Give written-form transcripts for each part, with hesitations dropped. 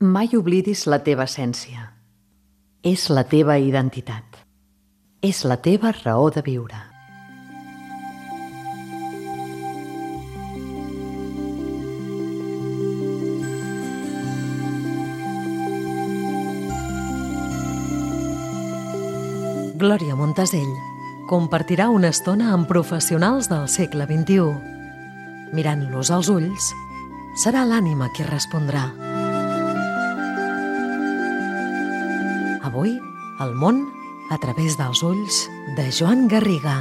Mai oblidis la teva essència. És la teva identitat. És la teva raó de viure. Glòria Montasell compartirà una estona amb professionals del segle XXI. Mirant-los als ulls, serà l'ànima qui respondrà. Avui, el món a través dels ulls de Joan Garriga.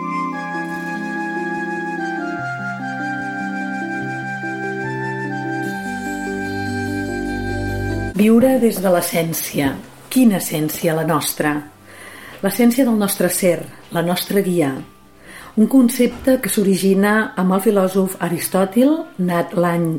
Viure des de l'essència. Quina essència, la nostra? L'essència del nostre ser, la nostra guia. Un concepte que s'origina amb el filòsof Aristòtil, nat l'any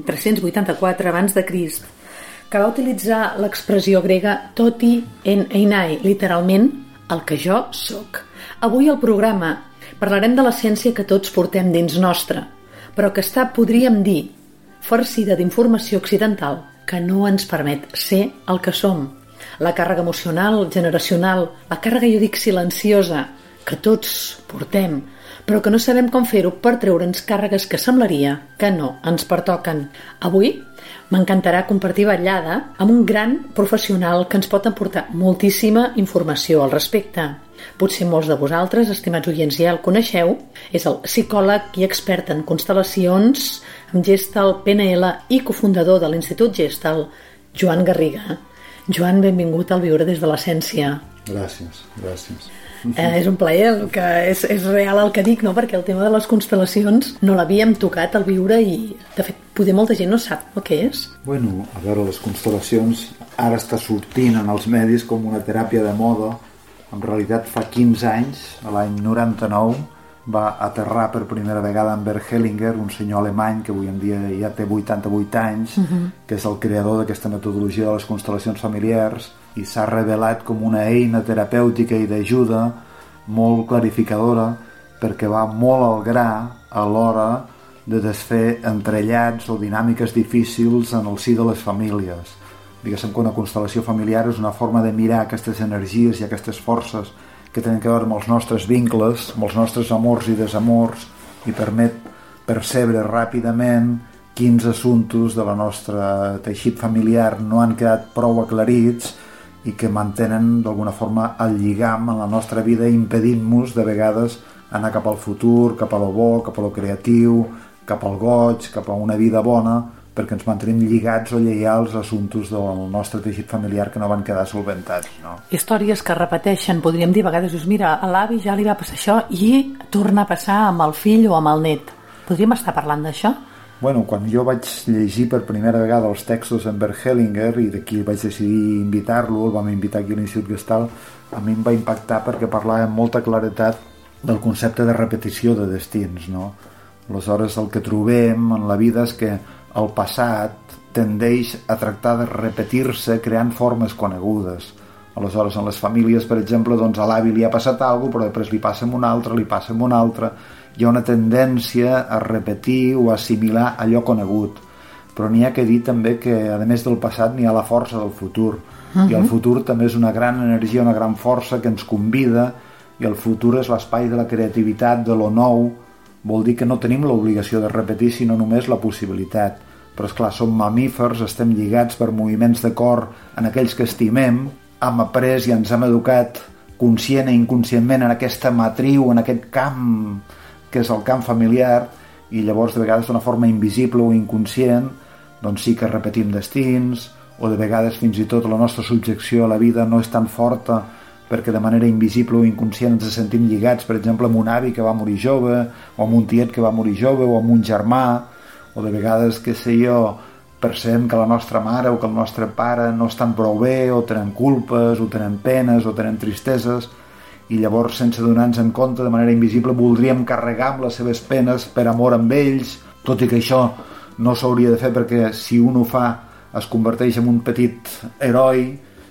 384 abans de Crist, que va utilitzar l'expressió grega toti en einai, literalment, el que jo sóc. Avui al programa parlarem de l'essència que tots portem dins nostra, però que està, podríem dir, farcida d'informació occidental que no ens permet ser el que som. La càrrega emocional, generacional, la càrrega, jo dic, silenciosa, que tots portem, però que no sabem com fer-ho per treure'ns càrregues que semblaria que no ens pertoquen. Avui m'encantarà compartir vetllada amb un gran professional que ens pot aportar moltíssima informació al respecte. Potser molts de vosaltres, estimats oients, ja el coneixeu. És el psicòleg i expert en constel·lacions amb Gestalt PNL i cofundador de l'Institut Gestalt, Joan Garriga. Joan, benvingut al Viure des de l'essència. Gràcies. És un plaer, que és real el que dic, no? Perquè el tema de les constel·lacions no l'havíem tocat al Viure i, de fet, poder molta gent no sap el que és. Bueno, a veure, les constel·lacions ara està sortint en els medis com una teràpia de moda. En realitat, fa 15 anys, l'any 99, va aterrar per primera vegada en Bert Hellinger, un senyor alemany que avui en dia ja té 88 anys, que és el creador d'aquesta metodologia de les constel·lacions familiars, i s'ha revelat com una eina terapèutica i d'ajuda molt clarificadora, perquè va molt al gra a l'hora de desfer entrellats o dinàmiques difícils en el si de les famílies. Diguéssim que una constel·lació familiar és una forma de mirar aquestes energies i aquestes forces que tenen a veure amb els nostres vincles, amb els nostres amors i desamors, i permet percebre ràpidament quins assumptes de la nostra teixit familiar no han quedat prou aclarits i que mantenen d'alguna forma el lligam en la nostra vida, impedint-nos de vegades anar cap al futur, cap a lo bo, cap a lo creatiu, cap al goig, cap a una vida bona, perquè ens mantenim lligats o lleials a assumptes del nostre teixit familiar que no van quedar solventats, no? Històries que repeteixen, podríem dir a vegades, doncs mira, a l'avi ja li va passar això i torna a passar amb el fill o amb el net. Podríem estar parlant d'això? Bueno, quan jo vaig llegir per primera vegada els textos en Bert Hellinger i d'aquí vaig decidir invitar-lo, el vam invitar aquí a l'Institut Gestalt, a mi em va impactar perquè parlava amb molta claretat del concepte de repetició de destins, no? Aleshores, el que trobem en la vida és que el passat tendeix a tractar de repetir-se creant formes conegudes. Aleshores, en les famílies, per exemple, doncs a l'avi li ha passat alguna cosa, però després li passa amb un altre, li passa amb un altre. Hi ha una tendència a repetir o a assimilar allò conegut. Però n'hi ha que dir també que, a més del passat, n'hi ha la força del futur. I el futur també és una gran energia, una gran força que ens convida, i el futur és l'espai de la creativitat, de lo nou. Vol dir que no tenim l'obligació de repetir, sinó només la possibilitat. Però, esclar, som mamífers, estem lligats per moviments de cor en aquells que estimem, hem après i ens hem educat conscient i inconscientment en aquesta matriu, en aquest camp que és el camp familiar, i llavors de vegades d'una forma invisible o inconscient doncs sí que repetim destins, o de vegades fins i tot la nostra subjecció a la vida no és tan forta perquè de manera invisible o inconscient ens sentim lligats, per exemple, amb un avi que va morir jove, o amb un tiet que va morir jove, o amb un germà, o de vegades, què sé jo, percebem que la nostra mare o que el nostre pare no estan prou bé, o tenen culpes, o tenen penes, o tenen tristeses, i llavors, sense donar-nos en compte, de manera invisible, voldríem carregar amb les seves penes per amor amb ells, tot i que això no s'hauria de fer perquè si un ho fa es converteix en un petit heroi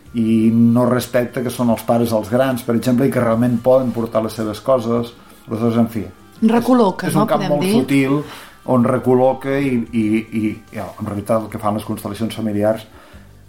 i no respecta que són els pares els grans, per exemple, i que realment poden portar les seves coses. Aleshores, en fi, recol·loca, és un camp molt sutil on recol·loca i en realitat el que fan les constel·lacions familiars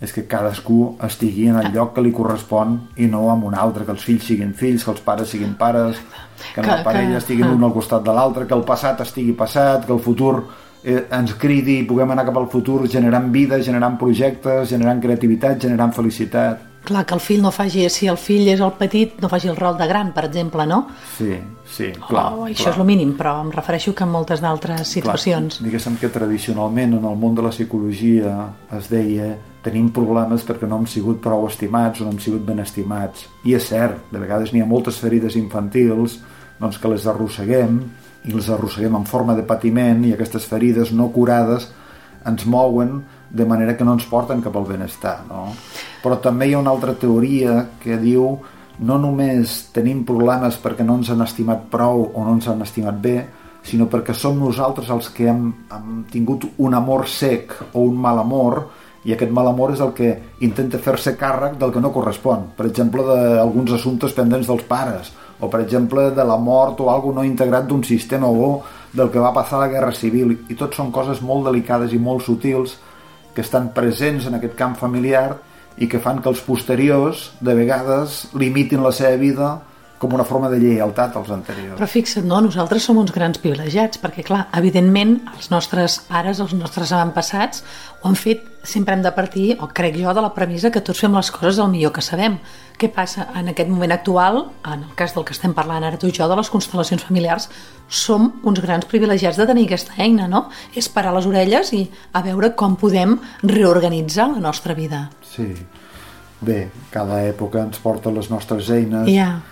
és que cadascú estigui en el lloc que li correspon i no en un altre, que els fills siguin fills, que els pares siguin pares, que la parella estiguin l'un al costat de l'altre, que el passat estigui passat, que el futur ens cridi i puguem anar cap al futur generant vida, generant projectes, generant creativitat, generant felicitat. Clar, que el fill no faci, si el fill és el petit, no faci el rol de gran, per exemple, no? Sí, clar. Això és el mínim, però em refereixo que en moltes d'altres situacions. Clar, diguéssim que tradicionalment en el món de la psicologia es deia tenim problemes perquè no hem sigut prou estimats o no hem sigut ben estimats. I és cert, de vegades n'hi ha moltes ferides infantils doncs, que les arrosseguem i les arrosseguem en forma de patiment i aquestes ferides no curades ens mouen de manera que no ens porten cap al benestar, no? Però també hi ha una altra teoria que diu no només tenim problemes perquè no ens han estimat prou o no ens han estimat bé, sinó perquè som nosaltres els que hem tingut un amor sec o un mal amor, i aquest mal amor és el que intenta fer-se càrrec del que no correspon. Per exemple, d'alguns assumptes pendents dels pares, o per exemple de la mort o alguna no integrat d'un sistema o del que va passar a la Guerra Civil. I tot són coses molt delicades i molt sutils que estan presents en aquest camp familiar i que fan que els posteriors de vegades limitin la seva vida com una forma de lleialtat als anteriors. Però fixa't, no? Nosaltres som uns grans privilegiats, perquè, clar, evidentment, els nostres pares, els nostres avantpassats, ho han fet, sempre hem de partir, o crec jo, de la premissa que tots fem les coses el millor que sabem. Què passa? En aquest moment actual, en el cas del que estem parlant ara tu i jo, de les constel·lacions familiars, som uns grans privilegiats de tenir aquesta eina, no? És parar les orelles i a veure com podem reorganitzar la nostra vida. Sí. Bé, cada època ens porta les nostres eines.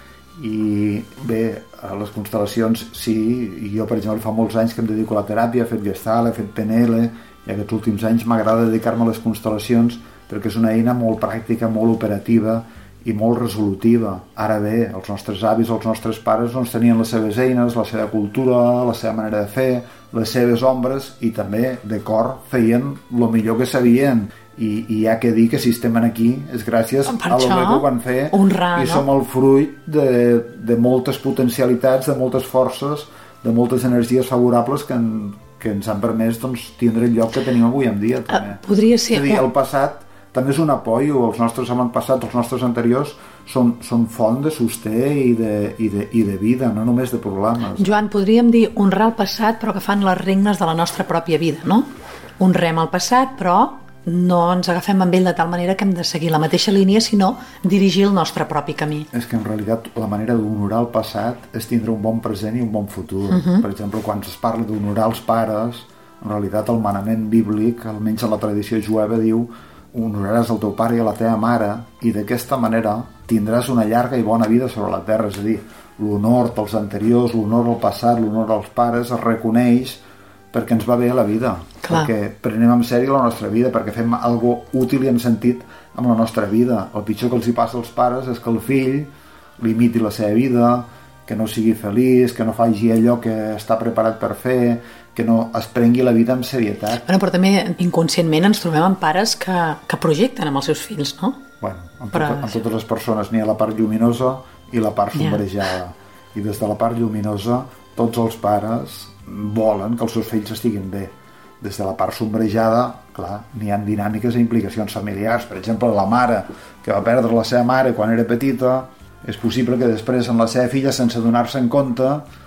I bé, a les constel·lacions sí, i jo per exemple fa molts anys que em dedico a la teràpia, he fet Gestalt, he fet PNL, i aquests últims anys m'agrada dedicar-me a les constel·lacions perquè és una eina molt pràctica, molt operativa i molt resolutiva. Ara bé, els nostres avis, els nostres pares doncs tenien les seves eines, la seva cultura, la seva manera de fer, les seves ombres, i també de cor feien el millor que sabien. I hi ha que dir que si estem aquí és gràcies a lo que ho van fer, honrar, i som el fruit de moltes potencialitats, de moltes forces, de moltes energies favorables que ens han permès doncs, tindre el lloc que tenim avui en dia també. Podria ser... És a dir, el passat també és un apoyo, els nostres avantpassats, els nostres anteriors són font de sosté i de vida, no només de problemes. Joan, podríem dir honrar el passat però agafant les regnes de la nostra pròpia vida, no? Honrem el passat però no ens agafem amb ell de tal manera que hem de seguir la mateixa línia, sinó dirigir el nostre propi camí. És que en realitat la manera d'honorar el passat és tindre un bon present i un bon futur. Per exemple, quan es parla d'honorar els pares, en realitat el manament bíblic, almenys en la tradició jueva, diu honoraràs el teu pare i a la teva mare, i d'aquesta manera tindràs una llarga i bona vida sobre la terra. És a dir, l'honor dels anteriors, l'honor al passat, l'honor als pares es reconeix perquè ens va bé a la vida. Clar. Perquè prenem en sèrio la nostra vida, perquè fem algo útil i en sentit amb la nostra vida. El pitjor que els hi passa als pares és que el fill limiti la seva vida, que no sigui feliç, que no faci allò que està preparat per fer, que no es prengui la vida amb serietat. Però també inconscientment ens trobem amb pares que projecten amb els seus fills, no? Bueno, en totes les persones n'hi ha la part lluminosa i la part sombrejada. I des de la part lluminosa tots els pares volen que els seus fills estiguin bé. Des de la part sombrejada, clar, n'hi ha dinàmiques i implicacions familiars. Per exemple, la mare que va perdre la seva mare quan era petita, és possible que després amb la seva filla, sense donar-se en compte,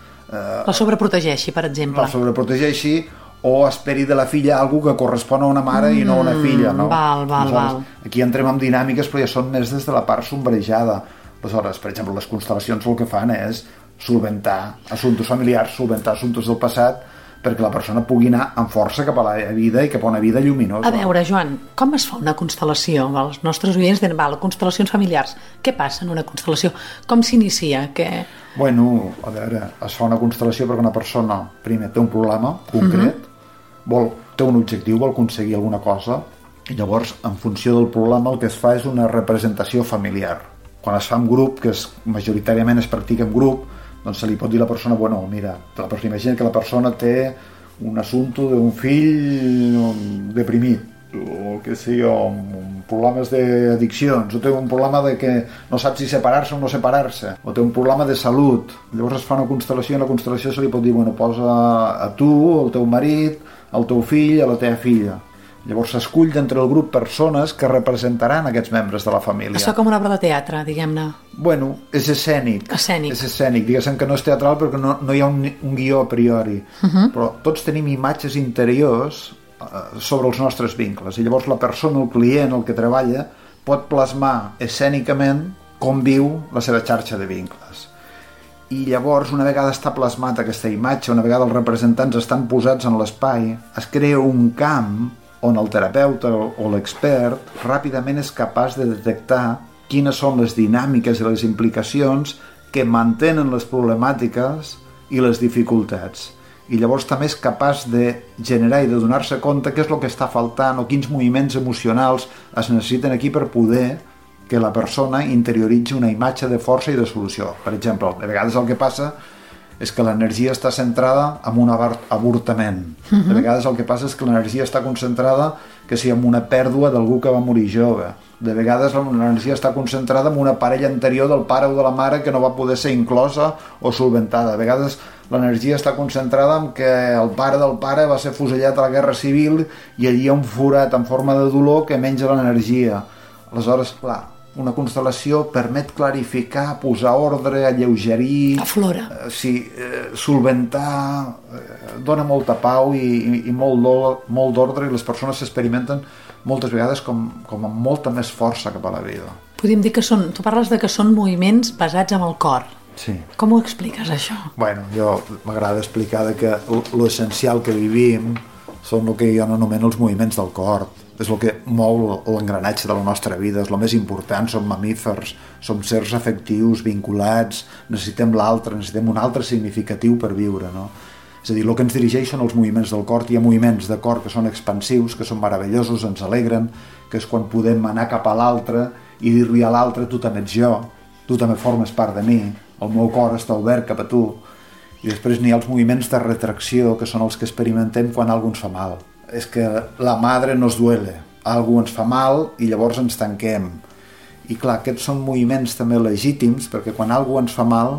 la sobreprotegeixi, per exemple. La sobreprotegeixi o esperi de la filla alguna que correspon a una mare i no a una filla, no? Val. Aquí entrem en dinàmiques, però ja són més des de la part sombrejada. Aleshores, per exemple, les constel·lacions el que fan és solventar assumptes familiars, solventar assumptes del passat, perquè la persona pugui anar amb força cap a la vida i cap a una vida lluminosa. A veure, Joan, com es fa una constel·lació? Els nostres oients diuen, constel·lacions familiars. Què passa en una constel·lació? Com s'inicia? Bueno, a veure, es fa una constel·lació perquè una persona, primer, té un problema concret, té un objectiu, vol aconseguir alguna cosa, i llavors, en funció del problema, el que es fa és una representació familiar. Quan es fa en grup, que majoritàriament es practica en grup, doncs se li pot dir a la persona, bueno, mira, imagina que la persona té un assumpte d'un fill deprimit, o què sé jo, problemes d'addiccions, o té un problema de que no sap si separar-se o no separar-se, o té un problema de salut. Llavors es fa una constel·lació i en la constel·lació se li pot dir, bueno, posa a tu, al teu marit, al teu fill, a la teva filla. Llavors s'escull d'entre el grup persones que representaran aquests membres de la família. Això com una obra de teatre, diguem-ne. Bueno, és escènic. Escènic. És escènic, diguéssim que no és teatral perquè no hi ha un guió a priori. Però tots tenim imatges interiors sobre els nostres vincles. I llavors la persona, el client, el que treballa, pot plasmar escènicament com viu la seva xarxa de vincles. I llavors, una vegada està plasmat aquesta imatge, una vegada els representants estan posats en l'espai, es crea un camp on el terapeuta o l'expert ràpidament és capaç de detectar quines són les dinàmiques i les implicacions que mantenen les problemàtiques i les dificultats. I llavors també és capaç de generar i de donar-se compte què és el que està faltant o quins moviments emocionals es necessiten aquí per poder que la persona interioritzi una imatge de força i de solució. Per exemple, a vegades el que passa és que l'energia està centrada en un avortament. De vegades el que passa és que l'energia està concentrada que sigui en una pèrdua d'algú que va morir jove. De vegades l'energia està concentrada en una parella anterior del pare o de la mare que no va poder ser inclosa o solventada. De vegades l'energia està concentrada en que el pare del pare va ser fusellat a la Guerra Civil i allí hi ha un forat en forma de dolor que menja l'energia. Aleshores, clar, una constel·lació permet clarificar, posar ordre, alleugerir, aflora. Solventar, dona molta pau i molt d'ordre, i les persones s'experimenten moltes vegades com amb molta més força cap a la vida. Podríem dir que tu parles de que són moviments basats en el cor. Sí. Com ho expliques, això? Bueno, jo m'agrada explicar que l'essencial que vivim són el que jo anomeno els moviments del cor. És el que mou l'engranatge de la nostra vida, és el més important. Som mamífers, som sers afectius, vinculats, necessitem l'altre, necessitem un altre significatiu per viure, no? És a dir, el que ens dirigeix són els moviments del cor. Hi ha moviments de cor que són expansius, que són meravellosos, ens alegren, que és quan podem anar cap a l'altre i dir-li a l'altre: tu també ets jo, tu també formes part de mi, el meu cor està obert cap a tu. I després n'hi ha els moviments de retracció, que són els que experimentem quan algú ens fa mal. És que la madre nos duele, algú ens fa mal i llavors ens tanquem. I clar, aquests són moviments també legítims, perquè quan algú ens fa mal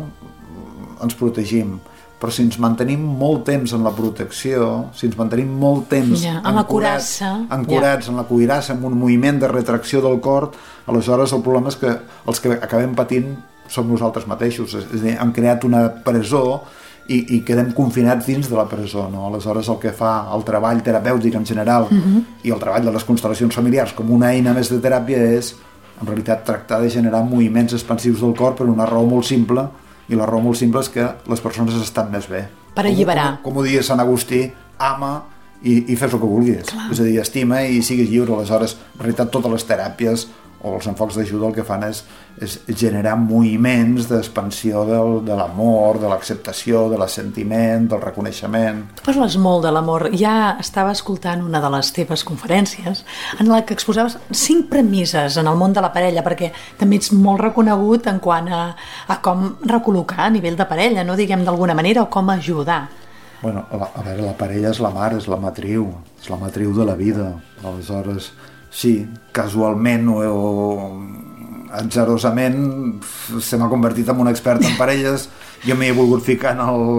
ens protegim. Però si ens mantenim molt temps en la protecció, si ens mantenim molt temps ancorats en la cuirassa, en un moviment de retracció del cor, aleshores el problema és que els que acabem patint som nosaltres mateixos. És a dir, hem creat una presó i quedem confinats dins de la presó, no? Aleshores el que fa el treball terapèutic en general i el treball de les constel·lacions familiars com una eina més de teràpia és en realitat tractar de generar moviments expansius del cor per una raó molt simple, i la raó molt simple és que les persones estan més bé. Per alliberar. Com ho diria Sant Agustí, ama i fes el que vulguis. Clar. És a dir, estima i siguis lliure. Aleshores, en realitat totes les teràpies o els enfocs d'ajuda el que fan és generar moviments d'expansió de l'amor, de l'acceptació, de l'assentiment, del reconeixement. Tu parles molt de l'amor. Ja estava escoltant una de les teves conferències en la que exposaves 5 premisses en el món de la parella, perquè també ets molt reconegut en quant a com recol·locar a nivell de parella, no diguem d'alguna manera, o com ajudar. Bueno, a veure, la parella és la mare, és la matriu de la vida. Aleshores, sí, casualment o atzarosament se m'ha convertit en un expert en parelles. Jo m'hi he volgut ficar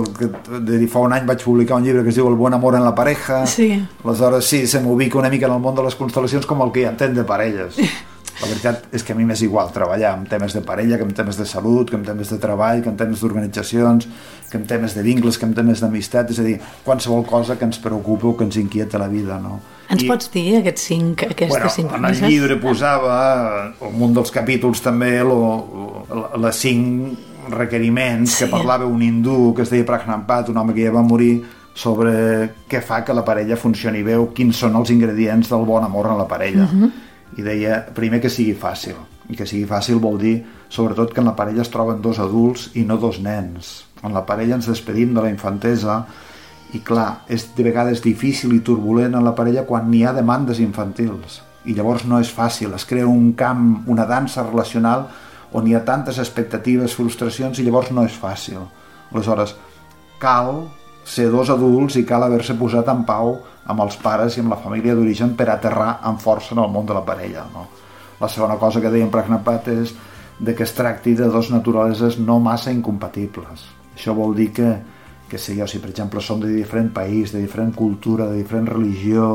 fa un any vaig publicar un llibre que es diu El buen amor en la pareja. Sí. Aleshores sí, se m'ubica una mica en el món de les constel·lacions com el que hi entén de parelles. La veritat és que a mi m'és igual treballar en temes de parella, que en temes de salut, que en temes de treball, que en temes d'organitzacions, que en temes de vincles, que en temes d'amistat, és a dir, qualsevol cosa que ens preocupa o que ens inquieta la vida, no? Ens pots dir aquestes 5 premisses? En el llibre posava, en un dels capítols també, les 5 requeriments que parlava un hindú que es deia Prajnapat, un home que ja va morir, sobre què fa que la parella funcioni bé o quins són els ingredients del bon amor en la parella. I deia, primer, que sigui fàcil. I que sigui fàcil vol dir, sobretot, que en la parella es troben 2 adults i no 2 nens. En la parella ens despedim de la infantesa i, clar, és de vegades difícil i turbulent en la parella quan n'hi ha demandes infantils. I llavors no és fàcil. Es crea un camp, una dansa relacional on hi ha tantes expectatives, frustracions, i llavors no és fàcil. Aleshores, cal ser 2 adults i cal haver-se posat en pau amb els pares i amb la família d'origen per aterrar amb força en el món de la parella, no? La segona cosa que deia en Prajnapat és que es tracti de 2 naturaleses no massa incompatibles. Això vol dir que si per exemple som de diferent país, de diferent cultura, de diferent religió,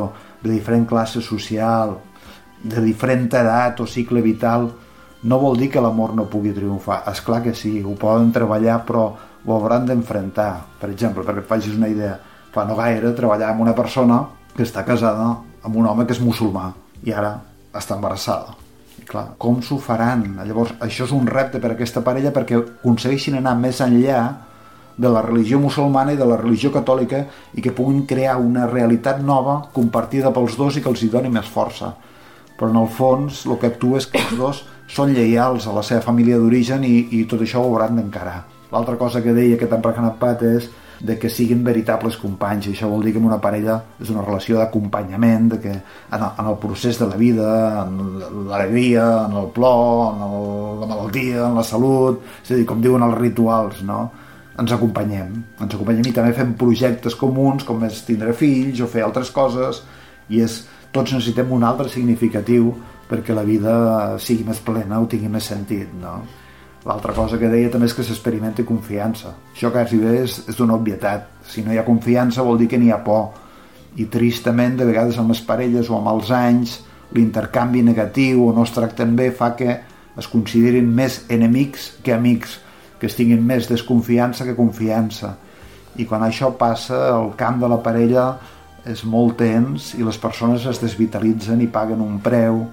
de diferent classe social, de diferent edat o cicle vital, no vol dir que l'amor no pugui triomfar. És clar que sí, ho poden treballar, però ho hauran d'enfrontar. Per exemple, perquè et facis una idea, fa no gaire treballava amb una persona que està casada amb un home que és musulmà i ara està embarassada. I clar, com s'ho faran? Llavors, això és un repte per a aquesta parella perquè aconsegueixin anar més enllà de la religió musulmana i de la religió catòlica i que puguin crear una realitat nova compartida pels dos i que els hi doni més força. Però en el fons el que actua és que els dos són lleials a la seva família d'origen i tot això ho hauran d'encarar. L'altra cosa que deia aquest empregnat Pat és de que siguin veritables companys, i això vol dir que en una parella és una relació d'acompanyament, de que en el procés de la vida, en l'alegria, en el plor, en la malaltia, en la salut, és a dir, com diuen els rituals, no? Ens acompanyem i també fem projectes comuns com és tindre fills o fer altres coses, i tots necessitem un altre significatiu perquè la vida sigui més plena o tingui més sentit, no? L'altra cosa que deia també és que s'experimenti confiança. Això quasi bé és d'una obvietat. Si no hi ha confiança vol dir que n'hi ha por. I tristament, de vegades amb les parelles o amb els anys, l'intercanvi negatiu o no es tracten bé fa que es considerin més enemics que amics, que es tinguin més desconfiança que confiança. I quan això passa, el camp de la parella és molt tens i les persones es desvitalitzen i paguen un preu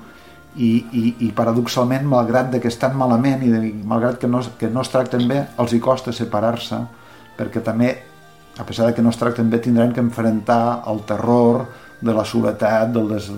i paradoxalment, malgrat que estan malament i malgrat que no es tracten bé, els hi costa separar-se, perquè també, a pesar de que no es tracten bé, tindran que enfrontar el terror de la soledat,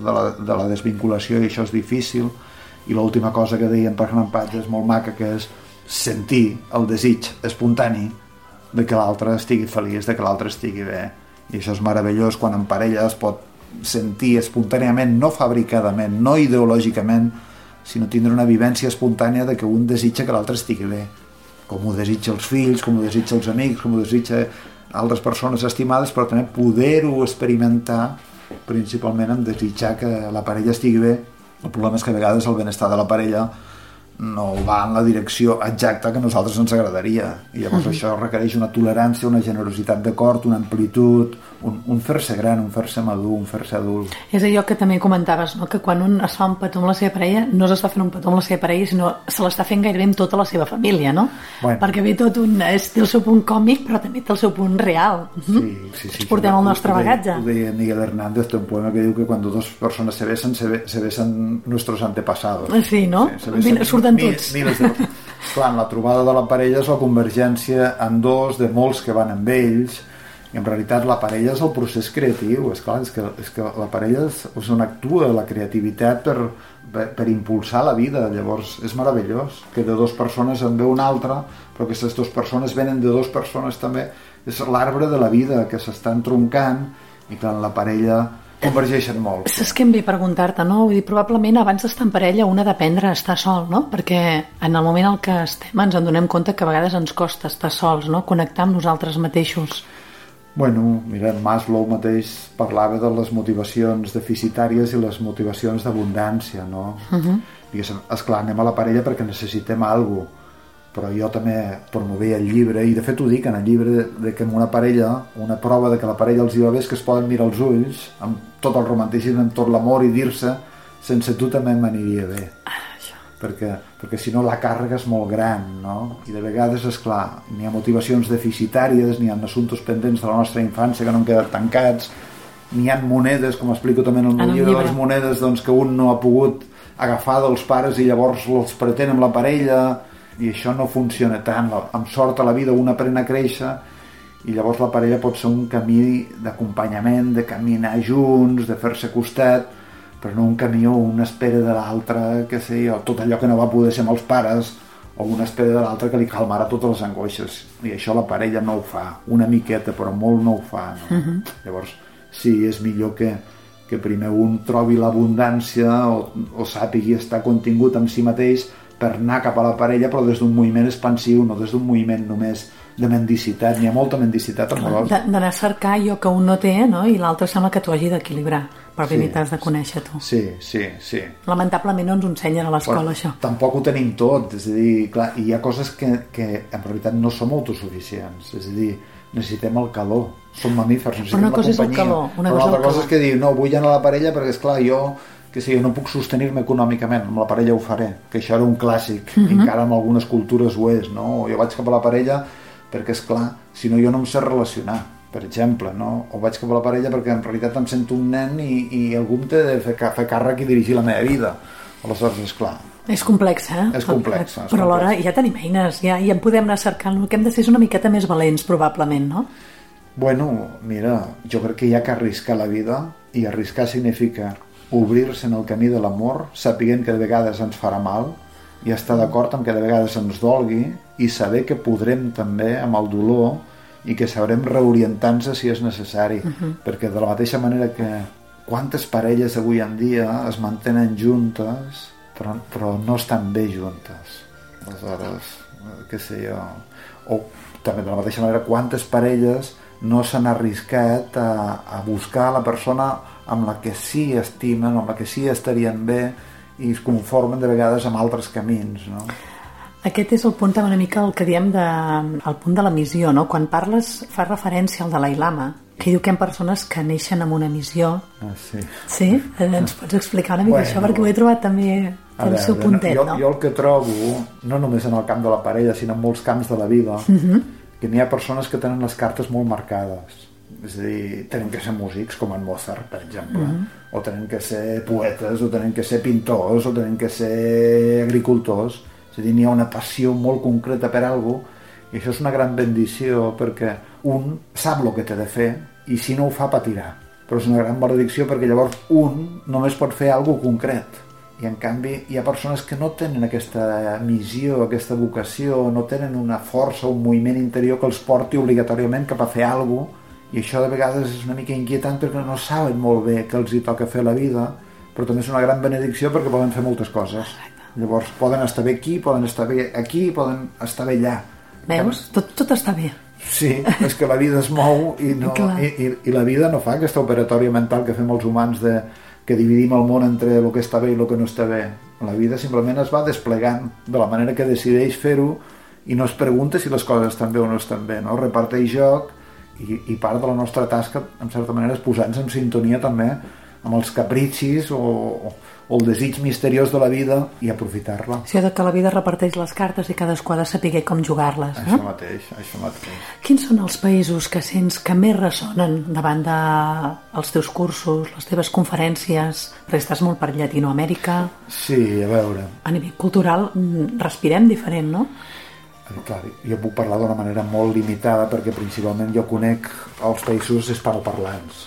de la desvinculació, i això és difícil. I l'última cosa que deien per Gran Pat és molt maca, que és sentir el desig espontani de que l'altre estigui feliç, de que l'altre estigui bé. I això és meravellós quan en parella es pot sentir espontàniament, no fabricadament, no ideològicament, sinó tindre una vivència espontània de que un desitja que l'altre estigui bé, com ho desitja els fills, com ho desitja els amics, com ho desitja altres persones estimades, però també poder-ho experimentar principalment en desitjar que la parella estigui bé. El problema és que a vegades el benestar de la parella no va en la direcció exacta que a nosaltres ens agradaria, i llavors això requereix una tolerància, una generositat d'acord, una amplitud, un fer-se gran, un fer-se madur, un fer-se adult. És allò que també comentaves, no? Que quan un es fa un petó amb la seva parella no s'està fent un petó amb la seva parella, sinó se l'està fent gairebé amb tota la seva família, no? Bueno. Perquè té el seu punt còmic, però també té el seu punt real. Sí. Ens portem el nostre bagatge. Ho deia Miguel Hernández, té un poema que diu que quan dos persones se besan nuestros antepasados. Sí, no? Surten tots. Clar, en la trobada de la parella és la convergència en dos de molts que van amb ells, i en realitat la parella és el procés creatiu. És clar, és que la parella és on actua la creativitat per impulsar la vida. Llavors és meravellós que de dues persones en ve una altra, però que aquestes dues persones venen de dues persones també. És l'arbre de la vida que s'estan troncant, i clar, en la parella convergeixen molt. Saps què em ve preguntar-te, no? Vull dir, probablement abans d'estar en parella una d'aprendre a estar sol, no? Perquè en el moment en què estem ens en donem compte que a vegades ens costa estar sols, no? Connectar amb nosaltres mateixos. Bueno, mira, Maslow mateix parlava de les motivacions deficitàries i les motivacions d'abundància, no? Diguéssim, esclar, anem a la parella perquè necessitem alguna cosa, però jo també promovia el llibre, i de fet ho dic en el llibre, de que en una parella, una prova de que la parella els hi va bé és que es poden mirar als ulls amb tot el romanticisme, amb tot l'amor, i dir-se sense tu també m'aniria bé. Perquè si no la càrrega és molt gran, no? I de vegades, és clar, n'hi ha motivacions deficitàries, n'hi ha assumptes pendents de la nostra infància que no han quedat tancats, n'hi ha monedes, com explico també en el meu llibre, les monedes doncs, que un no ha pogut agafar dels pares i llavors els pretén amb la parella, i això no funciona tant. Amb sort a la vida un aprèn a créixer, i llavors la parella pot ser un camí d'acompanyament, de caminar junts, de fer-se costat, però no un camí o una espera de l'altre, que sé, o tot allò que no va poder ser amb els pares, o una espera de l'altre que li calmarà totes les angoixes. I això la parella no ho fa, una miqueta, però molt no ho fa, no? Llavors sí, és millor que primer un trobi l'abundància o sàpigui estar contingut en si mateix per anar cap a la parella, però des d'un moviment expansiu, no des d'un moviment només de mendicitat. N'hi ha molta mendicitat amorosa. D'anar a cercar allò que un no té, no? I l'altre sembla que t'ho hagi d'equilibrar, però primer t'has de conèixer tu. Sí. Lamentablement no ens ho ensenyen a l'escola, això. Tampoc ho tenim tot, és a dir, clar, hi ha coses que en realitat no som autosuficients, és a dir, necessitem el calor. Som mamífers, necessitem una la cosa companyia. És el calor, Però una altra cosa és que dir, no, vull anar a la parella perquè, esclar, jo no puc sostenir-me econòmicament, amb la parella ho faré, que això era un clàssic, i encara en algunes cultures ho és, no? Jo vaig cap a la parella perquè, esclar, si no jo no em sé relacionar, per exemple, no? O vaig cap a la parella perquè en realitat em sento un nen i algú em té de fer càrrec i dirigir la meva vida. Aleshores, esclar, és complex, eh? És complex. Però alhora ja tenim eines, ja en podem anar cercant. El que hem de fer és una miqueta més valents, probablement, no? Bueno, mira, jo crec que hi ha que arriscar la vida, i arriscar significa obrir-se en el camí de l'amor, sapiguent que de vegades ens farà mal, i estar d'acord amb que de vegades ens dolgui, i saber que podrem també amb el dolor, i que sabrem reorientar-nos si és necessari, perquè de la mateixa manera que quantes parelles avui en dia es mantenen juntes però no estan bé juntes. Aleshores, què sé jo, o també de la mateixa manera quantes parelles no s'han arriscat a buscar la persona amb la que sí estimen, amb la que sí estarien bé, i es conformen de vegades amb altres camins, no? Aquest és el punt una mica el que diem el punt de la missió, no? Quan parles fas referència al Dalai Lama, que diu que hi ha persones que neixen amb una missió. Sí. Sí? Ens pots explicar una mica això? Perquè ho he trobat també el seu puntet, no? Jo el que trobo, no només en el camp de la parella, sinó en molts camps de la vida, que n'hi ha persones que tenen les cartes molt marcades. És a dir, tenen que ser músics, com en Mozart, per exemple, o tenen que ser poetes, o tenen que ser pintors, o tenen que ser agricultors. És a dir, n'hi ha una passió molt concreta per alguna cosa, i això és una gran bendició, perquè un sap el que té de fer, i si no ho fa patirà. Però és una gran maledicció, perquè llavors un només pot fer alguna cosa concret. I en canvi hi ha persones que no tenen aquesta missió, aquesta vocació, no tenen una força, un moviment interior que els porti obligatòriament cap a fer alguna cosa, i això de vegades és una mica inquietant perquè no saben molt bé què els hi toca fer a la vida, però també és una gran benedicció perquè poden fer moltes coses. Llavors poden estar bé aquí, poden estar bé aquí, poden estar bé allà. Veus? Tot està bé. Sí, és que la vida es mou i la vida no fa aquesta operatòria mental que fem els humans que dividim el món entre el que està bé i el que no està bé. La vida simplement es va desplegant de la manera que decideix fer-ho i no es pregunta si les coses estan bé o no estan bé, no? Reparteix joc i part de la nostra tasca, en certa manera, és posar-nos en sintonia també amb els capritxis o el desig misteriós de la vida i aprofitar-la. O sigui, que la vida reparteix les cartes i cadascú ha de saber com jugar-les, no? Això mateix. Quins són els països que sents que més ressonen davant dels teus cursos, les teves conferències? Perquè estàs molt per Llatinoamèrica. Sí, a veure. A nivell cultural respirem diferent, no? Clar, jo puc parlar d'una manera molt limitada perquè principalment jo conec els països hispanoparlants.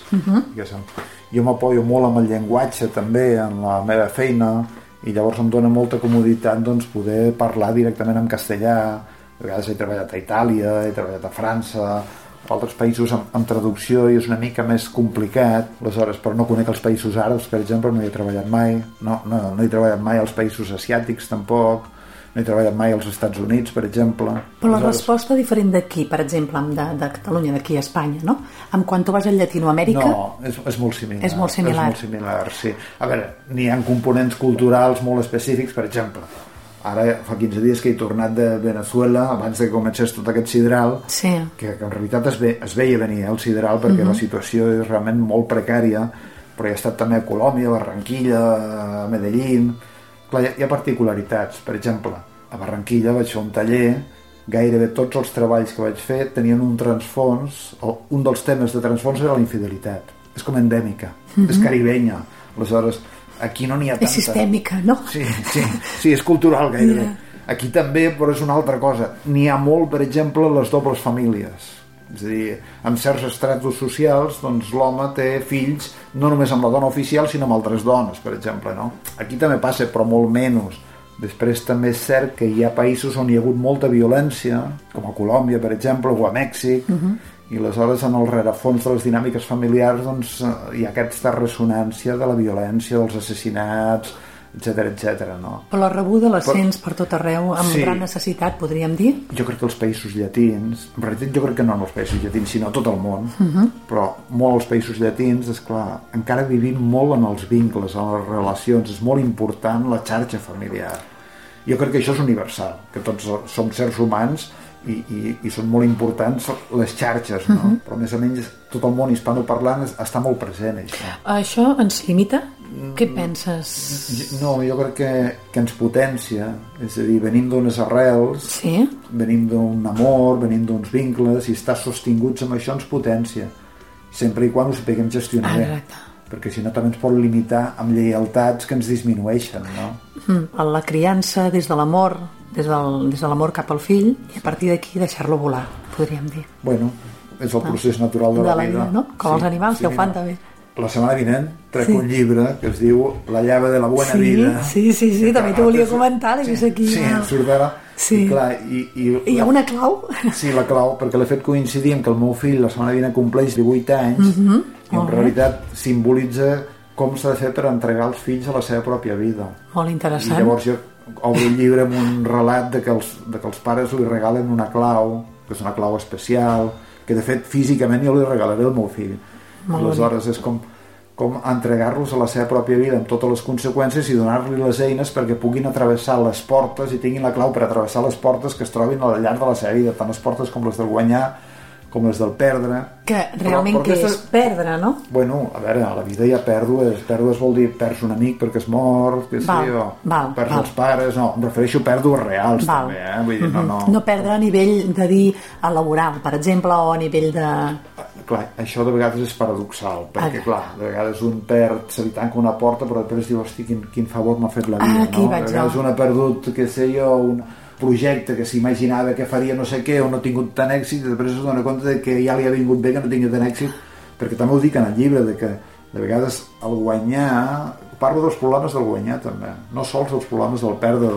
Jo m'apoyo molt amb el llenguatge també en la meva feina i llavors em dona molta comoditat poder parlar directament en castellà. A vegades he treballat a Itàlia, he treballat a França, a altres països amb traducció i és una mica més complicat. Aleshores, però no conec els països àrabs, per exemple, no hi he treballat mai. No he treballat mai als països asiàtics tampoc. No he treballat mai als Estats Units, per exemple. Però la resposta diferent d'aquí, per exemple, de Catalunya, d'aquí a Espanya, no? En quan tu vas a Llatinoamèrica... No, és molt similar. És molt similar. És molt similar, sí. A veure, n'hi ha components culturals molt específics, per exemple. Ara fa 15 dies que he tornat de Venezuela, abans que comencés tot aquest sidral, sí. que en realitat es veia venir el sidral, perquè la situació és realment molt precària, però he estat també a Colòmbia, a Barranquilla, a Medellín... Clar, hi ha particularitats. Per exemple, a Barranquilla vaig fer un taller, gairebé tots els treballs que vaig fer tenien un transfons, o un dels temes de transfons era la infidelitat. És com endèmica, és caribenya. Aleshores, aquí no n'hi ha tanta... És sistèmica, no? Sí, és cultural gairebé. Aquí també, però és una altra cosa. N'hi ha molt, per exemple, les dobles famílies. És a dir, en certs estratos socials l'home té fills no només amb la dona oficial sinó amb altres dones, per exemple, no? Aquí també passa, però molt menys. Després també és cert que hi ha països on hi ha hagut molta violència, com a Colòmbia, per exemple, o a Mèxic, i aleshores en el rerefons de les dinàmiques familiars hi ha aquesta ressonància de la violència, dels assassinats, etc., no? Però la rebuda la sents per tot arreu amb gran necessitat, podríem dir? Jo crec que els països llatins, en realitat jo crec que no en els països llatins, sinó a tot el món, però molt als països llatins, esclar, encara vivim molt en els vincles, en les relacions, és molt important la xarxa familiar. Jo crec que això és universal, que tots som sers humans i són molt importants les xarxes, no? Però més o menys tot el món hispanoparlant està molt present, això. Això ens limita? Què penses? No, jo crec que ens potència, és a dir, venim d'unes arrels, venim d'un amor, venim d'uns vincles, i estar sostinguts amb això ens potència, sempre i quan ho sapiguem gestionar bé. Perquè si no també ens pot limitar amb lleialtats que ens disminueixen, no? La criança des de l'amor, des de l'amor cap al fill, i a partir d'aquí deixar-lo volar, podríem dir. Bueno, és el procés natural de la vida, no? Com els animals, que ho fan també. La setmana vinent trec un llibre que es diu La llave de la buena vida. Sí, també t'ho volia comentar, l'he vist aquí. Sí, surt ara. Sí. I, clar, I hi ha una clau? Sí, la clau, perquè l'he fet coincidir amb que el meu fill la setmana vinent compleix 18 anys, i en realitat simbolitza com s'ha de fer per entregar els fills a la seva pròpia vida. Molt interessant. I llavors jo obro el llibre amb un relat de que els pares li regalen una clau, que és una clau especial, que de fet físicament jo li regalaré al meu fill. Aleshores és com entregar-los a la seva pròpia vida amb totes les conseqüències i donar-li les eines perquè puguin atravessar les portes i tinguin la clau per atravessar les portes que es trobin al llarg de la seva vida, tant les portes com les del guanyar com les del perdre. Que realment què és perdre, no? Bueno, a veure, a la vida hi ha pèrdues. Pèrdues vol dir perds un amic perquè es mor, perds els pares, no, em refereixo a pèrdues reals també, vull dir, no perdre a nivell de dir laboral, per exemple, o a nivell de... Clar, això de vegades és paradoxal, perquè clar, de vegades un perd, se li tanca una porta, però després diu, hosti, quin favor m'ha fet la vida, no? De vegades un ha perdut, què sé jo, un projecte que s'imaginava que faria no sé què o no ha tingut tant èxit, i després es dona compte de que ja li ha vingut bé que no tingui tant èxit, perquè també ho dic en el llibre, de que de vegades el guanyar, parlo dels problemes del guanyar també, no sols els problemes del perdre,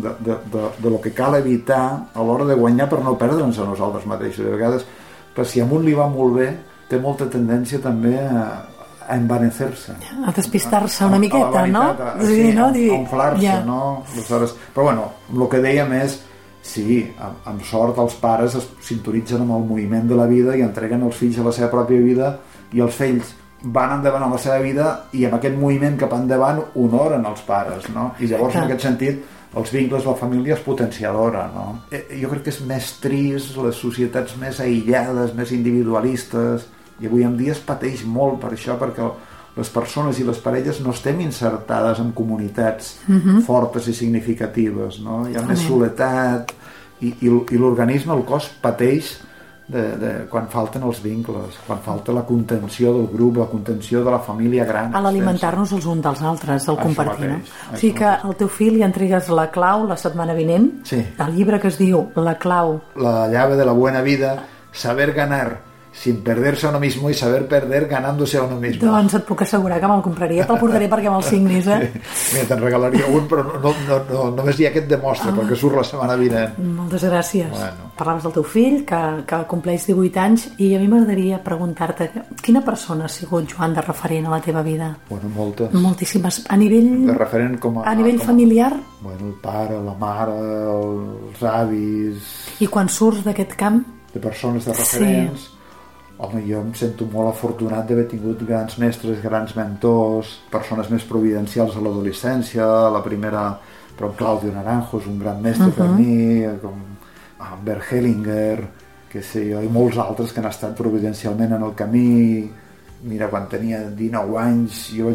de lo que cal evitar a l'hora de guanyar per no perdre'ns a nosaltres mateixos. De vegades, però si a un li va molt bé, té molta tendència també a envanecer-se, a despistar-se una miqueta, no? A inflar-se, no? Aleshores, però bueno, el que dèiem és, sí, amb sort els pares es sintonitzen amb el moviment de la vida i entreguen els fills a la seva pròpia vida, i els fills van endavant a la seva vida i amb aquest moviment cap endavant honoren els pares, no? I llavors en aquest sentit els vincles, la família és potenciadora, no? Jo crec que és més trist les societats més aïllades, més individualistes, i avui en dia es pateix molt per això, perquè les persones i les parelles no estem insertades en comunitats fortes i significatives, no? Hi ha més soledat i l'organisme, el cos, pateix quan falten els vincles, quan falta la contenció del grup, la contenció de la família gran. A l'alimentar-nos els uns dels altres, el compartir, no? O sigui que al teu fill li entregues la clau la setmana vinent, el llibre que es diu La clau. La llave de la buena vida, saber ganar sin perderse a uno mismo y saber perder ganándose a uno mismo. Doncs et puc assegurar que me'l compraria, te'l portaré perquè me'l signis, Mira, te'n regalaria un, però no només hi ha aquest demostra, perquè surt la setmana vinent. Moltes gràcies. Parlaves del teu fill, que compleix 18 anys, i a mi m'agradaria preguntar-te quina persona ha sigut Joan de referent a la teva vida? Bueno, moltes. Moltíssimes. A nivell... De referent a nivell familiar? Bueno, el pare, la mare, els avis... I quan surts d'aquest camp? De persones de referents... Home, jo em sento molt afortunat d'haver tingut grans mestres, grans mentors, persones més providencials a l'adolescència, la primera, però Claudio Naranjo és un gran mestre per mi, com Bert Hellinger, que sé jo, i molts altres que han estat providencialment en el camí. Mira, quan tenia 19 anys, jo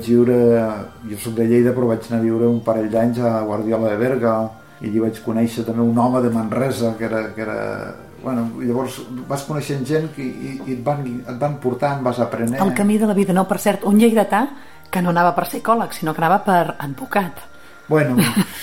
soc de Lleida, però vaig anar a viure un parell d'anys a Guardiola de Berga, i allí vaig conèixer també un home de Manresa, que era bueno, llavors vas coneixent gent i et van portant, vas aprenent. El camí de la vida, no? Per cert, un lleidatà que no anava per psicòleg, sinó que anava per advocat. Bueno,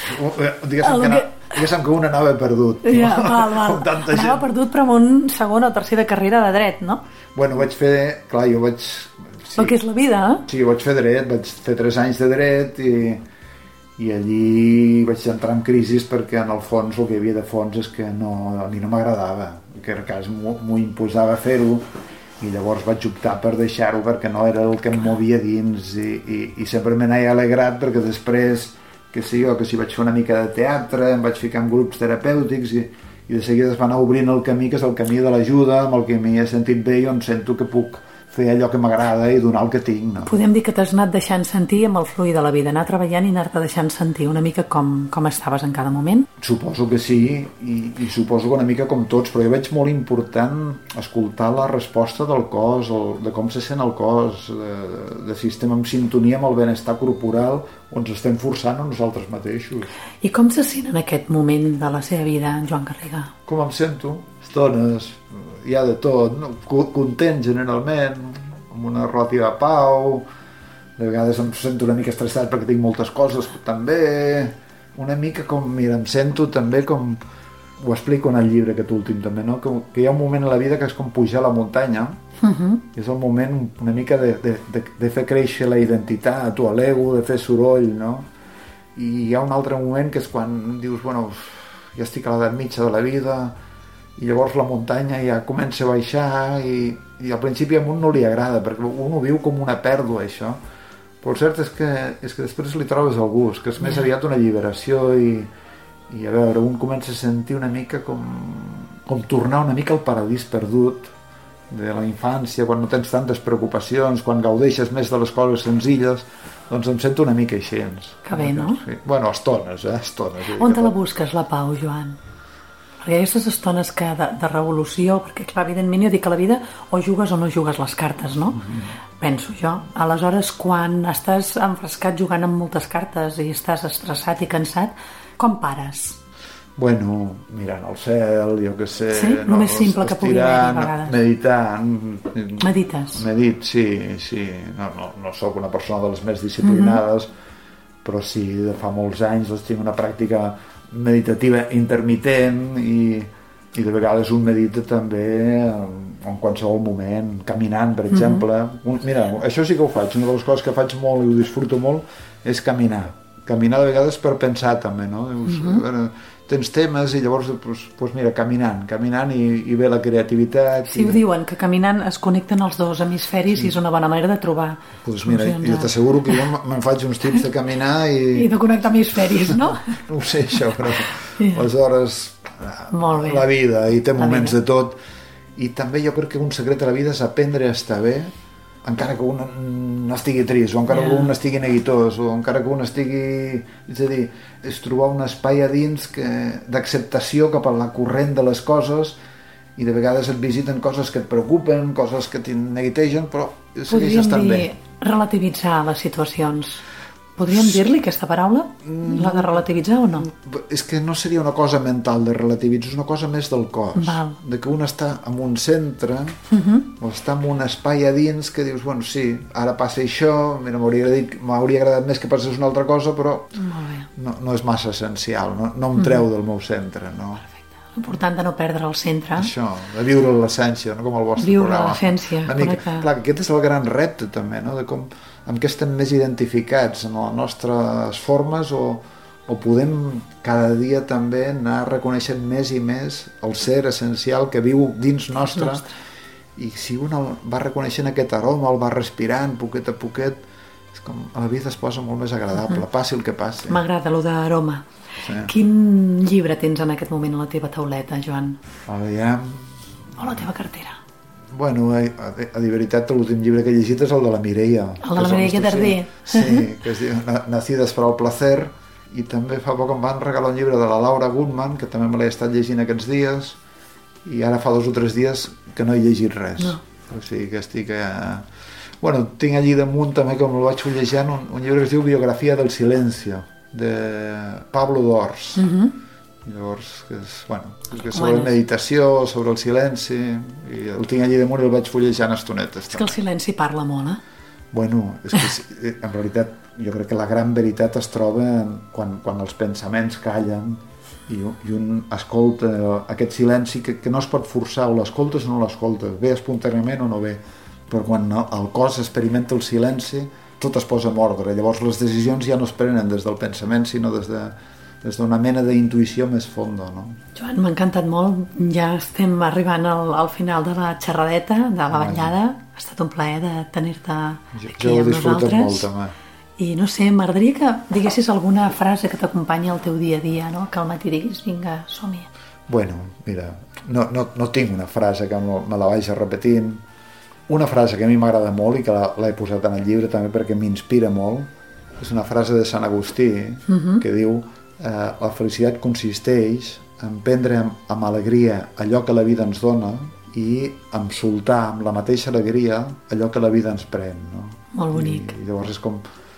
diguéssim que un anava perdut. Ja, val. Anava perdut, però amb un segona o tercera carrera de dret, no? Bueno, vaig fer... Clar, jo vaig... El que és la vida, Sí, vaig fer dret, vaig fer 3 anys de dret i allí vaig entrar en crisi perquè en el fons el que hi havia de fons és que a mi no m'agradava, que en cas m'ho imposava fer-ho, i llavors vaig optar per deixar-ho perquè no era el que em movia dins, i sempre me n'he alegrat perquè després, que si vaig fer una mica de teatre, em vaig ficar en grups terapèutics i de seguida es va anar obrint el camí, que és el camí de l'ajuda, amb el que m'hi he sentit bé i on sento que puc fer allò que m'agrada i donar el que tinc, no? Podem dir que t'has anat deixant sentir amb el fluir de la vida, anar treballant i anar-te deixant sentir una mica com estaves en cada moment? Suposo que sí, i suposo que una mica com tots, però jo veig molt important escoltar la resposta del cos, de com se sent el cos, de si estem en sintonia amb el benestar corporal o ens estem forçant a nosaltres mateixos. I com se sent en aquest moment de la seva vida, Joan Garriga? Com em sento? Estones, hi ha de tot, no? Content generalment, amb una relativa pau, de vegades em sento una mica estressat perquè tinc moltes coses, però també una mica com, mira, em sento també com, ho explico en el llibre aquest últim també, no? Que hi ha un moment a la vida que és com pujar a la muntanya, és el moment una mica de fer créixer la identitat o l'ego, de fer soroll, no? I hi ha un altre moment que és quan dius, bueno, ja estic a l'edat mitja de la vida, i llavors la muntanya ja comença a baixar i al principi a un no li agrada perquè un ho viu com una pèrdua, això, però el cert és que després li trobes el gust, que és més aviat una alliberació i a veure, un comença a sentir una mica com tornar una mica al paradís perdut de la infància, quan no tens tantes preocupacions, quan gaudeixes més de les coses senzilles, doncs em sento una mica així. Que bé, no? Sí. Bueno, estones, estones. On te la busques, la pau, Joan? Perquè aquestes estones de revolució, perquè clar, evidentment jo dic que a la vida o jugues o no jugues les cartes, no? Penso jo. Aleshores, quan estàs enfrescat jugant amb moltes cartes i estàs estressat i cansat, com pares? Bueno, mirant al cel, jo què sé... Sí? El més simple que pugui haver a vegades. Meditant... Medites? Sí. No sóc una persona de les més disciplinades, però sí, de fa molts anys tinc una pràctica meditativa intermitent i de vegades un medita també en qualsevol moment, caminant, per exemple. Mira, això sí que ho faig. Una de les coses que faig molt i ho disfruto molt és caminar. Caminar de vegades per pensar també, no? Tens temes i llavors, doncs mira, caminant i ve la creativitat. Sí, ho diuen, que caminant es connecten els dos hemisferis i és una bona manera de trobar mira, jo t'asseguro que jo me'n faig uns tips de caminar i de connectar hemisferis, no? No ho sé, això, però aleshores la vida, i té moments de tot, i també jo crec que un secret de la vida és aprendre a estar bé encara que un no estigui trist, o encara que un estigui neguitós, o encara que un estigui... És a dir, és trobar un espai a dins d'acceptació cap a la corrent de les coses, i de vegades et visiten coses que et preocupen, coses que t'hi neguitegen, però segueix estant bé. Podríem dir relativitzar les situacions. Podríem dir-li aquesta paraula? La de relativitzar o no? És que no seria una cosa mental de relativitzar, és una cosa més del cos. Val. De que un està en un centre, o està en un espai a dins que dius, bueno, sí, ara passa això, mira, m'hauria agradat més que passés una altra cosa, però no és massa essencial, no em treu del meu centre, no? L'important de no perdre el centre. Això, de viure l'essència, no com el vostre programa. Viure l'essència, correcte. Clar, aquest és el gran repte també, no? De com, amb què estem més identificats en les nostres formes o podem cada dia també anar reconeixent més i més el ser essencial que viu dins nostre. I si un va reconeixent aquest aroma, el va respirant poquet a poquet, és com la vida es posa molt més agradable, passi el que passi. M'agrada allò d'aroma. Sí. Quin llibre tens en aquest moment a la teva tauleta, Joan? Aviam... O la teva cartera? Bueno, a dir veritat, l'últim llibre que he llegit és el de la Mireia. El de la Mireia Darder. Sí, que es diu Nacides para el placer, i també fa poc em van regalar un llibre de la Laura Goodman, que també me l'he estat llegint aquests dies, i ara fa 2 o 3 dies que no he llegit res. No. O sigui que estic... Bueno, tinc allí damunt també, com el vaig fullejant, un llibre que es diu Biografia del Silencio, de Pablo Dors. Llavors, que és sobre meditació, sobre el silenci, i el tinc allí damunt i el vaig fullejant estonetes. És que el silenci parla molt, Bueno, és que en realitat jo crec que la gran veritat es troba quan els pensaments callen i un escolta aquest silenci que no es pot forçar, o l'escoltes o no l'escoltes, ve espontàniament o no ve, però quan el cos experimenta el silenci tot es posa en ordre, llavors les decisions ja no es prenen des del pensament sinó des d'una mena d'intuïció més fonda, no? Joan, m'ha encantat molt, ja estem arribant al final de la xerradeta, de la vetllada. Ha estat un plaer de tenir-te aquí amb nosaltres. Molt, també. I no sé, m'agradaria que diguessis alguna frase que t'acompanyi al teu dia a dia, no? Que al matí diguis, vinga, som-hi. Bueno, mira, no tinc una frase que me la vagi repetint. Una frase que a mi m'agrada molt i que l'he posat en el llibre també perquè m'inspira molt, és una frase de Sant Agustí que diu la felicitat consisteix en prendre amb alegria allò que la vida ens dona i en soltar amb la mateixa alegria allò que la vida ens pren, no? Molt bonic. I llavors és com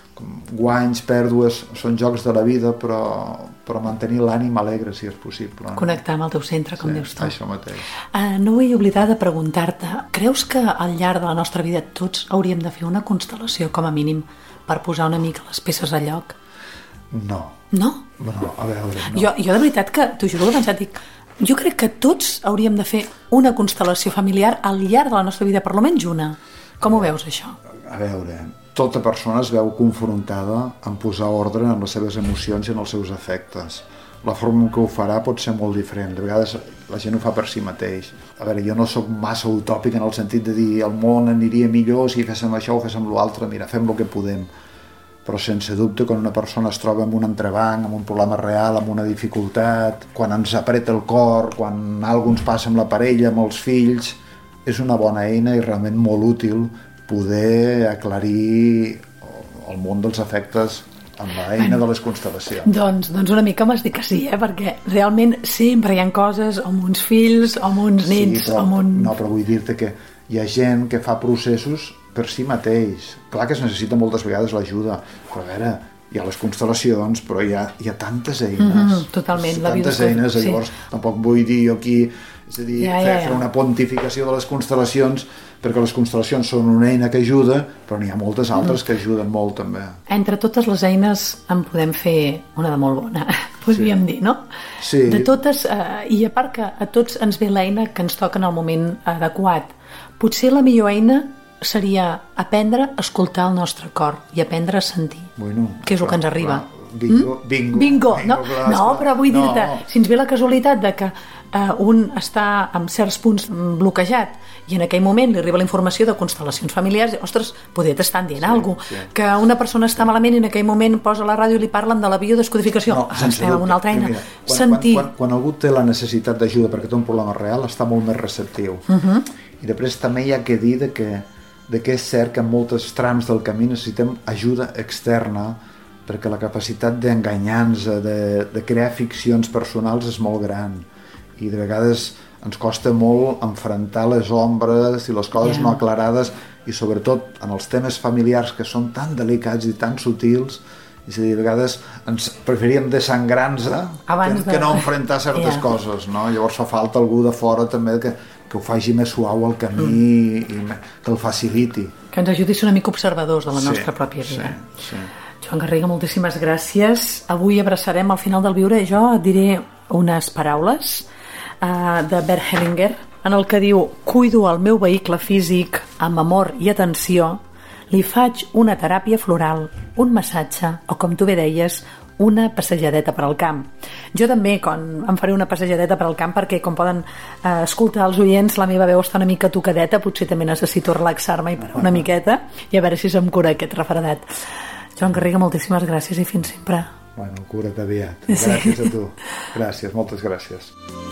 guanys, pèrdues, són jocs de la vida, però mantenir l'ànim alegre si és possible. Connectar amb el teu centre, com dius tu. Això mateix. No vull oblidar de preguntar-te, creus que al llarg de la nostra vida tots hauríem de fer una constel·lació, com a mínim, per posar una mica les peces a lloc? No. No? No, a veure, no. Jo de veritat que, t'ho juro que he pensat, dic, jo crec que tots hauríem de fer una constel·lació familiar al llarg de la nostra vida, per almenys una. Com ho veus, això? A veure, tota persona es veu confrontada en posar ordre en les seves emocions i en els seus afectes. La forma en què ho farà pot ser molt diferent. De vegades la gent ho fa per si mateix. A veure, jo no sóc massa utòpic en el sentit de dir el món aniria millor si féssim això o féssim l'altre. Mira, fem el que podem. Però sense dubte, quan una persona es troba amb un entrebanc, amb un problema real, amb una dificultat, quan ens apreta el cor, quan alguna ens passa amb la parella, amb els fills, és una bona eina i realment molt útil poder aclarir el món dels afectes amb l'eina de les constel·lacions. Doncs una mica m'has dit que sí, perquè realment sempre hi ha coses amb uns fills, amb uns nens, amb un... No, però vull dir-te que hi ha gent que fa processos per si mateix. Clar que es necessita moltes vegades l'ajuda, però a veure, hi ha les constel·lacions, però hi ha tantes eines. Totalment. Tantes eines, llavors tampoc vull dir jo aquí, és a dir, fer una pontificació de les constel·lacions, perquè les constel·lacions són una eina que ajuda, però n'hi ha moltes altres que ajuden molt també. Entre totes les eines en podem fer una de molt bona, podríem dir, no? Sí. De totes, i a part que a tots ens ve l'eina que ens toca en el moment adequat. Potser la millor eina seria aprendre a escoltar el nostre cor i aprendre a sentir, que és el que ens arriba. Bingo. No, però vull dir-te, si ens ve la casualitat de que un està en certs punts bloquejat i en aquell moment li arriba la informació de constel·lacions familiars, ostres, poder t'estan dient alguna cosa, que una persona està malament i en aquell moment posa a la ràdio i li parlen de la biodescodificació, estem amb una altra eina. Sentir. Quan algú té la necessitat d'ajuda perquè té un problema real, està molt més receptiu. I després també hi ha que dir que és cert que en moltes trams del camí necessitem ajuda externa, perquè la capacitat d'enganyar-nos, de crear ficcions personals és molt gran i de vegades ens costa molt enfrontar les ombres i les coses no aclarades, i sobretot en els temes familiars que són tan delicats i tan sutils, és a dir, a vegades ens preferíem desangrar-nos que no enfrontar certes coses, no? Llavors fa falta algú de fora també que ho faci més suau el camí i que el faciliti. Que ens ajudi a ser una mica observadors de la nostra pròpia vida. Joan Garriga, moltíssimes gràcies. Avui abraçarem al final del viure. Jo et diré unes paraules de Bert Hellinger, en el que diu: cuido el meu vehicle físic amb amor i atenció, li faig una teràpia floral, un massatge o, com tu bé deies, una passejadeta per al camp. Jo també em faré una passejadeta per al camp perquè, com poden escoltar els oients, la meva veu està una mica tocadeta, potser també necessito relaxar-me i parar una miqueta i a veure si se'm cura aquest refredat. Joan Garriga, moltíssimes gràcies i fins sempre. Bueno, cura't aviat. Gràcies a tu. Gràcies, moltes gràcies.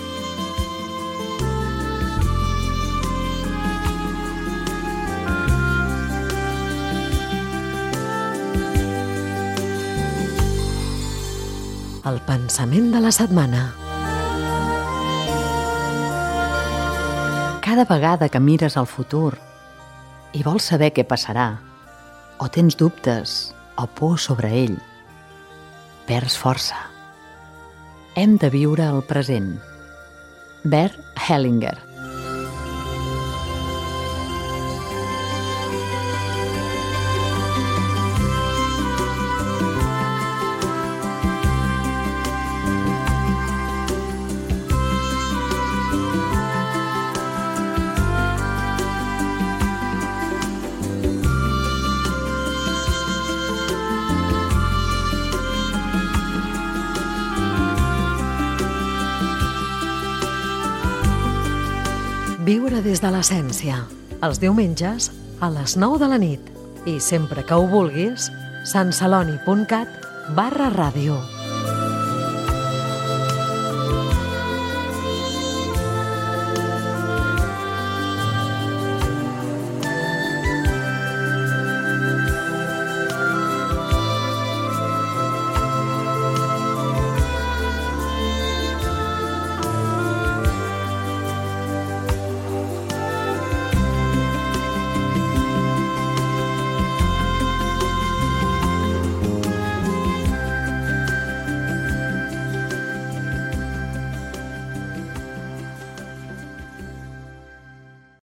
El pensament de la setmana. Cada vegada que mires al futur i vols saber què passarà, o tens dubtes o por sobre ell, perds força. Hem de viure el present. Bert Hellinger. Viure des de l'essència, els diumenges a les 9 de la nit i sempre que ho vulguis, santceloni.cat/ràdio.